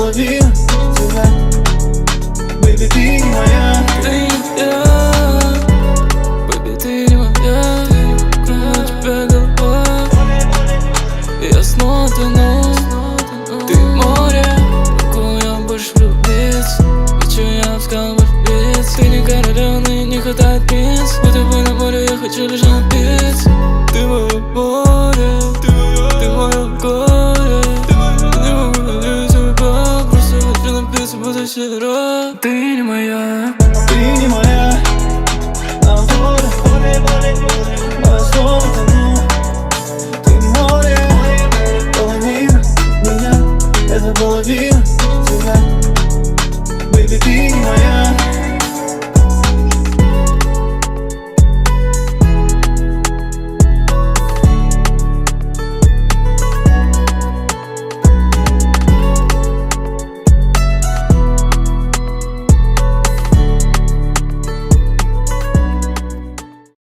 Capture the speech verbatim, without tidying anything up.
уловил тебя. Baby, ты не моя. Ты не я, baby, ты не моя. Кроме тебя голова, я снова тону. Ты море, в какое я больше влюбиться. Хочу я сказал бы влюбиться. Ты не королёвый, не хватает принц. Мы тобой на море, я хочу лишь напиться. Ты мое море, ты мое горе. Не могу надеяться тебя, просто хочу напиться, буду сироп. Ты не моя. Ты не моя.